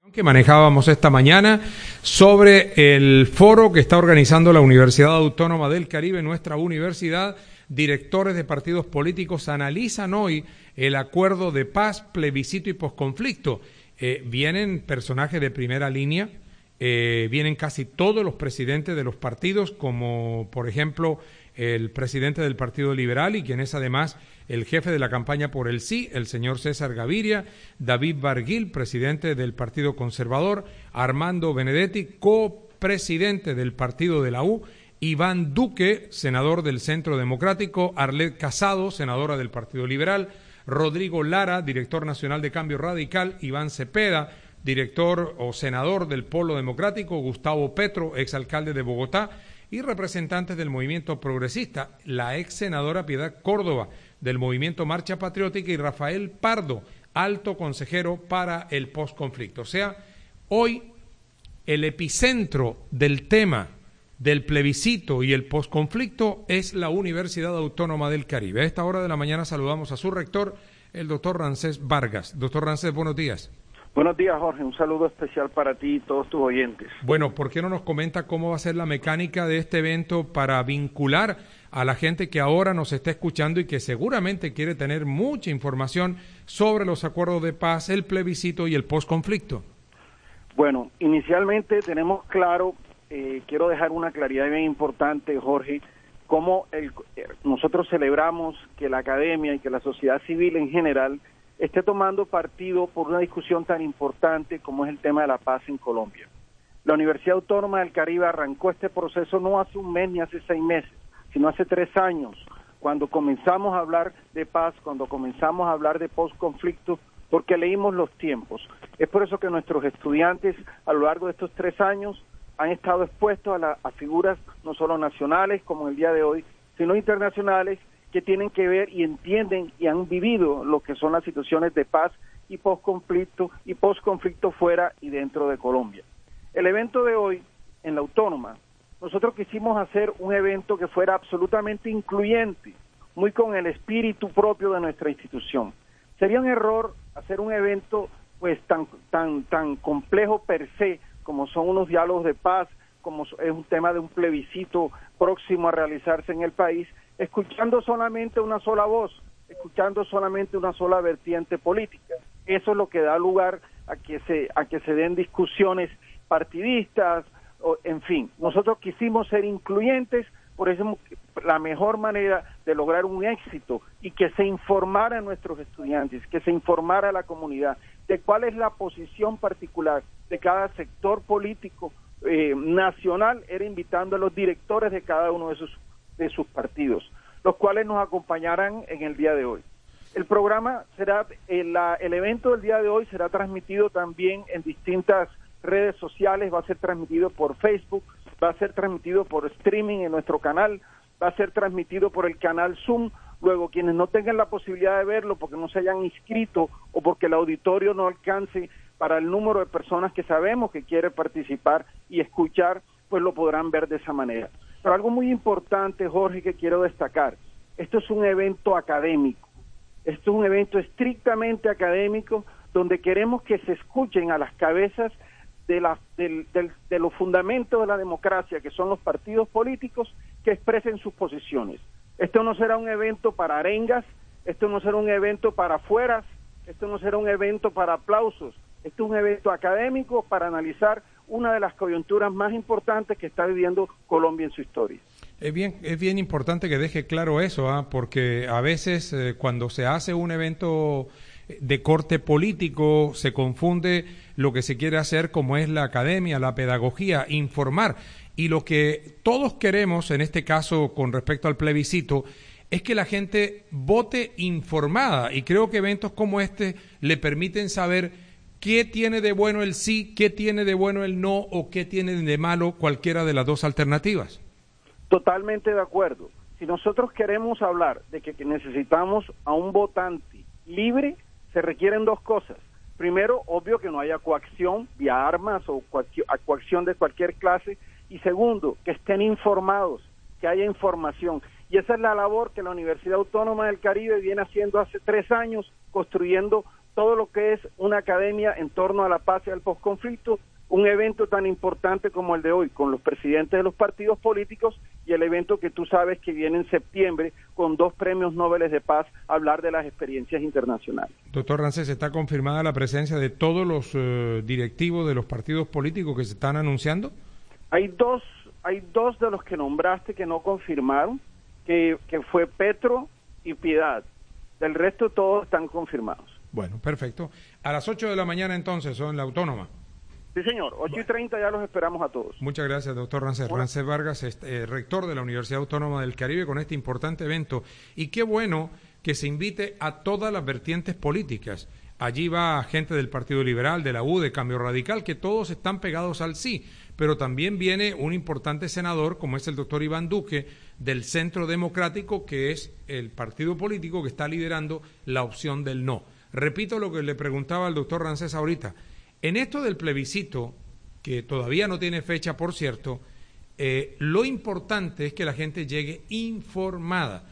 Que manejábamos esta mañana sobre el foro que está organizando la Universidad Autónoma del Caribe, nuestra universidad. Directores de partidos políticos analizan hoy el acuerdo de paz, plebiscito y posconflicto. Vienen personajes de primera línea, vienen casi todos los presidentes de los partidos, como por ejemplo el presidente del Partido Liberal y quien es además el jefe de la campaña por el sí, el señor César Gaviria, David Barguil, presidente del Partido Conservador, Armando Benedetti, copresidente del Partido de la U, Iván Duque, senador del Centro Democrático, Arlet Casado, senadora del Partido Liberal, Rodrigo Lara, director nacional de Cambio Radical, Iván Cepeda, director o senador del Polo Democrático, Gustavo Petro, exalcalde de Bogotá, y representantes del movimiento progresista, la ex senadora Piedad Córdoba, del movimiento Marcha Patriótica, y Rafael Pardo, alto consejero para el posconflicto. O sea, hoy el epicentro del tema del plebiscito y el posconflicto es la Universidad Autónoma del Caribe. A esta hora de la mañana saludamos a su rector, el doctor Rancés Vargas. Doctor Rancés, buenos días. Buenos días, Jorge. Un saludo especial para ti y todos tus oyentes. Bueno, ¿por qué no nos comenta cómo va a ser la mecánica de este evento para vincular a la gente que ahora nos está escuchando y que seguramente quiere tener mucha información sobre los acuerdos de paz, el plebiscito y el posconflicto? Bueno, inicialmente tenemos claro, quiero dejar una claridad bien importante, Jorge, cómo nosotros celebramos que la academia y que la sociedad civil en general esté tomando partido por una discusión tan importante como es el tema de la paz en Colombia. La Universidad Autónoma del Caribe arrancó este proceso no hace un mes ni hace 6 meses, sino hace 3 años, cuando comenzamos a hablar de paz, cuando comenzamos a hablar de posconflicto, porque leímos los tiempos. Es por eso que nuestros estudiantes a lo largo de estos 3 años han estado expuestos a figuras no solo nacionales, como el día de hoy, sino internacionales, que tienen que ver y entienden y han vivido lo que son las situaciones de paz y posconflicto fuera y dentro de Colombia. El evento de hoy en la Autónoma, nosotros quisimos hacer un evento que fuera absolutamente incluyente, muy con el espíritu propio de nuestra institución. Sería un error hacer un evento pues tan complejo per se, como son unos diálogos de paz, como es un tema de un plebiscito próximo a realizarse en el país, escuchando solamente una sola voz, escuchando solamente una sola vertiente política. Eso es lo que da lugar a que se den discusiones partidistas, en fin. Nosotros quisimos ser incluyentes, por eso la mejor manera de lograr un éxito y que se informara a nuestros estudiantes, que se informara a la comunidad de cuál es la posición particular de cada sector político nacional, era invitando a los directores de cada uno de sus partidos, los cuales nos acompañarán en el día de hoy. El programa será, el evento del día de hoy será transmitido también en distintas redes sociales, va a ser transmitido por Facebook, va a ser transmitido por streaming en nuestro canal, va a ser transmitido por el canal Zoom. Luego, quienes no tengan la posibilidad de verlo porque no se hayan inscrito o porque el auditorio no alcance para el número de personas que sabemos que quiere participar y escuchar, pues lo podrán ver de esa manera. Pero algo muy importante, Jorge, que quiero destacar, esto es un evento académico, esto es un evento estrictamente académico, donde queremos que se escuchen a las cabezas de los fundamentos de la democracia, que son los partidos políticos, que expresen sus posiciones. Esto no será un evento para arengas, esto no será un evento para afueras, esto no será un evento para aplausos, esto es un evento académico para analizar una de las coyunturas más importantes que está viviendo Colombia en su historia. Es bien importante que deje claro eso, porque a veces cuando se hace un evento de corte político se confunde lo que se quiere hacer, como es la academia, la pedagogía, informar. Y lo que todos queremos, en este caso con respecto al plebiscito, es que la gente vote informada. Y creo que eventos como este le permiten saber qué tiene de bueno el sí, qué tiene de bueno el no o qué tiene de malo cualquiera de las dos alternativas. Totalmente de acuerdo. Si nosotros queremos hablar de que necesitamos a un votante libre, se requieren 2 cosas. Primero, obvio que no haya coacción vía armas o coacción de cualquier clase. Y segundo, que estén informados, que haya información. Y esa es la labor que la Universidad Autónoma del Caribe viene haciendo hace 3 años, construyendo todo lo que es una academia en torno a la paz y al posconflicto, un evento tan importante como el de hoy, con los presidentes de los partidos políticos y el evento que tú sabes que viene en septiembre con 2 premios Nobel de paz a hablar de las experiencias internacionales. Doctor Rancés, ¿está confirmada la presencia de todos los directivos de los partidos políticos que se están anunciando? Hay dos de los que nombraste que no confirmaron, que fue Petro y Piedad. Del resto todos están confirmados. Bueno, perfecto. A las 8 de la mañana entonces, son la Autónoma. Sí, señor. 8:30 ya los esperamos a todos. Muchas gracias, doctor Rancés. Bueno. Rancés Vargas, rector de la Universidad Autónoma del Caribe, con este importante evento. Y qué bueno que se invite a todas las vertientes políticas. Allí va gente del Partido Liberal, de la U, de Cambio Radical, que todos están pegados al sí. Pero también viene un importante senador, como es el doctor Iván Duque, del Centro Democrático, que es el partido político que está liderando la opción del no. Repito lo que le preguntaba al doctor Rancés ahorita. En esto del plebiscito, que todavía no tiene fecha, por cierto, lo importante es que la gente llegue informada.